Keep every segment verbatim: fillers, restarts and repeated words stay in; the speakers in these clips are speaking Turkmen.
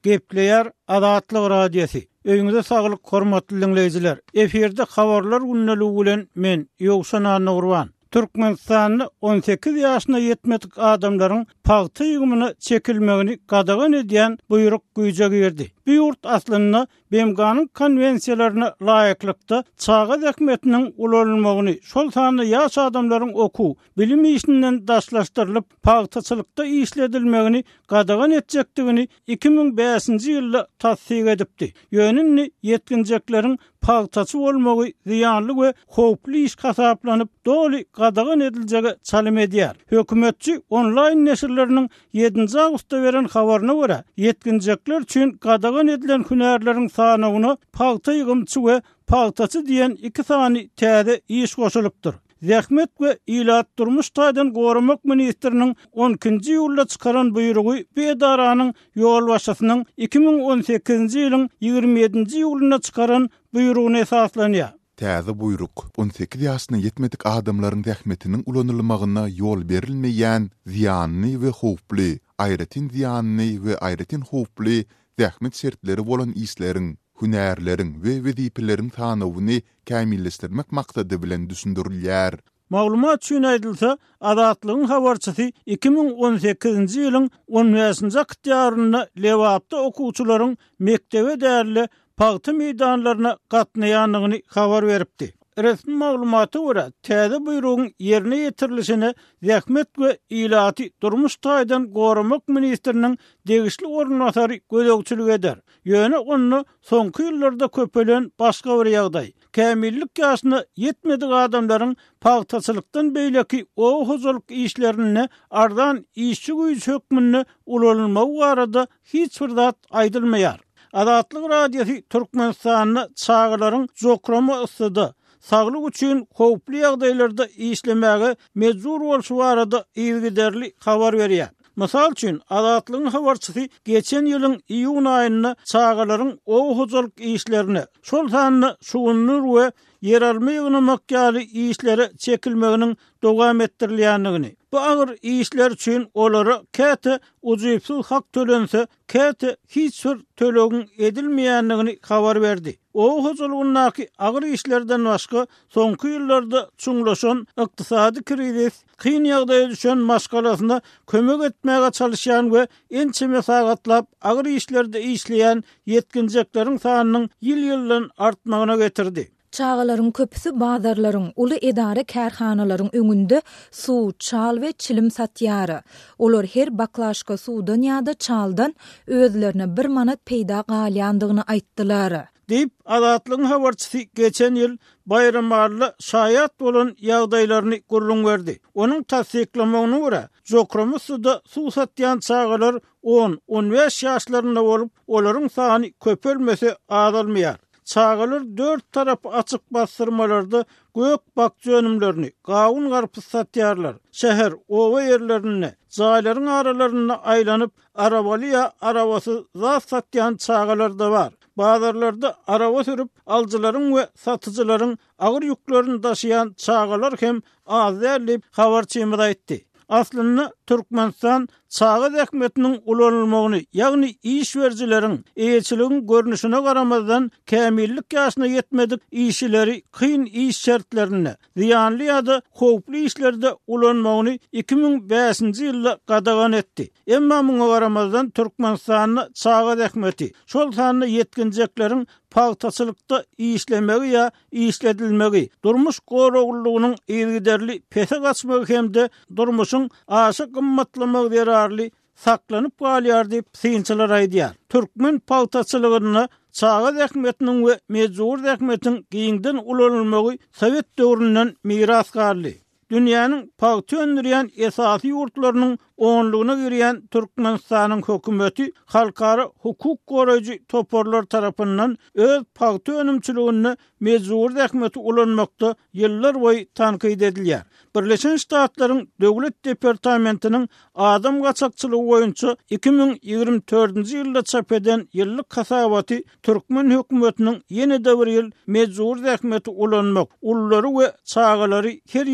Gepleýär Adatlyk radiosi. Öýüňize saglyk, hormatly dinleýijiler. Eferde habarlar günneligi bilen men Ýogşan Anurwan. Türkmenistanyň on sekiz ýaşyna ýetmedik adamlaryň paýty ýygymyny çekilmegini gadagan edýän buyruk güýje girdi. Bu ýurt aslynda Bemganyň konwensiýalaryna laýyklykda çağa häkmetiniň ulanylmagyny, şol sany ýaş adamlaryň oku, bilim işinden daşlaşdyrylyp paýtaçylykda işledilmegini gadagan etjekdigini iki ming beşinji ýylda tassyk edipdi. Ýönünni yetkinjekleriň paýtaçy bolmagy ziýanly we howply iş hasaplanyp doly gadagan ediljegi çalym edýär. Hökümetçi onlaýn neşirleriniň ýedinji awgustda beren habaryna görä, yetkinjekler üçin gadagan edilen hünärleriň sanawyna paýta ýygymçy we paýtaçy diýen iki sany täze iş goşulypdyr. Zähmet we ilat durmuş taýdan goramak ministriniň on ikinji ýylda çykaran buýrugy bu edaranyň ýol başçysynyň iki ming on sekizinji ýylyň ýygrimi ýedinji ýylyna çykaran buýrugyna esaslanýar. Täze buyruk on sekiz ýaşyna ýetmedik adamlaryň zähmetiniň ulanylmagyna ýol berilmeýän ziýanly we howply, aýratyn ziýanly we aýratyn howply zähmet şertleri bolan işleriň, hünärleriň we wezipeleriň sanawyny kämilleşdirmek maksady bilen düşündirilýär. Maglumat üçin aýdylsa, Adatlygyň habarçysy iki ming on sekizinji ýylyň on beşinji oktýabrynda Lewapda okuwçylaryň mektebe därli paýty meýdanlaryna gatnaýanlygyny habar beripdi. Resmi maglumaty görä, täze buýrugyň ýerine ýetirilişine zähmet we ilaty durmuş taýdan goramak ministriniň degişli ornatary gözegçilik eder. Ýöne onu soňky ýyllarda köpelen başga bir ýagdaý. Kämillik ýaşyna ýetmedik adamlaryň paýtaçylykdan beýleki o hozalyk işlerini ardan işçi güýç hökmüni ulanylmagy barada hiç bir zat aýdylmaýar. Adatlyk radiosi Türkmenistanyň çağlaryň jokrama ıssydy. Saglyk üçin howply ýagdaýlarda işlemäge mejbur bolşy barada ýygyderli habar berýär. Mysal üçin Adatlygyň habarçysy geçen ýylyň iýun aýyna çağlaryň o hozalyk işlerini, şol sanyny suwunur we yer alma ýygnamak ýaly işlere çekilmeginiň dowam etdirilýändigini, bu agyr işler üçin olara käte ujuýpsyz hak tölense, käte hiç bir tölegin edilmeýändigini habar berdi. O hozalygynaky agyr işlerden başga soňky ýyllarda çuňlaşan ykdysady krizis, kyn ýagdaýa düşen maşgalasyna kömek etmäge çalışýan we ençe mesagatlap agyr işlerde işleýän yetkinjekleriň sanynyň ýyl-ýyldan artmagyna getirdi. Çağalaryň köpüsi bazarlaryň, uly edara kärhanalaryň öňünde suw, çal we çilim satýary. Olar her baklaşka suwdan ýa-da çaldan özlerine bir manat peýda galýandygyny aýtdylar. Deyip Adatlygyň habarçysy geçen ýyl bayramarly şaýat bolan ýagdaýlaryny gurrun berdi. Onuň tasdiklamagyna görä, Jokramasda suw satýan çağalar on on beş ýaşlaryna bolup, olaryň sany köpelmese azalmaýar. Çağalar dört tarap açık bastırmalarda gök bakçı önümlerini, gavun garpız satýarlar. Şäher, owa yerlerine, jaýlaryň aralaryna aýlanyp, arabaly ýa arabasy zat satýan çağalar da bar. Bazarlarda araba sürüp aljylaryň we satyjylaryň agyr ýüklerini daşıyan çağalar hem az däl habarçymyz aýtdy. Aslında Türkmenistan çağa häkmetiniň ulanylmagyny, ýagny iş berjileriň eýetçiligiň görnüşine garamazdan kämillik ýaşyna ýetmedik işçileri kyn iş şertlerini, ziýanly ýa-da howply işlerde ulanmagyny iki ming beşinji ýylda gadagan etdi. Emma muňa garamazdan Türkmenistanyň çağa häkmeti şol sany yetkinjekleriň paýtaçylykda işlemegi ýa işledilmegi, durmuş goraglygynyň ýygyderli pese gaçmagy hemde durmuşyň aşy gymmatlamagy derarly saklanyp galýar diýip synçylar aýdýar. Türkmen paýtaçylygyny çağa häkmetiniň we mejbur häkmetiň giňden ulanylmagy Sowet döwründen miras garly. Dünýäniň paýty öndürýän esasy ýurtlarynyň onlugyna girýän Türkmenistanyň hökümeti halkara hukuk goraýjy toporlar tarapyndan öz paýty önümçiligini mejbur häkmeti ulanmakda ýyllar boýy tanqid edilýär. Birleşen Ştatlaryň Döwlet Departamentiniň adam gaçakçylygy boýunça iki ming ýygrimi dördünji ýylda çap eden ýyllyk hasabaty Türkmen hökümetiniň ýene-de bir ýyl mejbur häkmeti ulanmak, ullary we çağalary her ýyl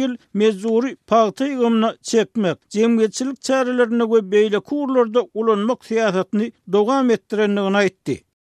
mezuri paýta ýygymyna çekmek, jemgyýetçilik çärelerine we beýle kurlarda ulanmak syýasatyny dowam etdirendigini aýtdy.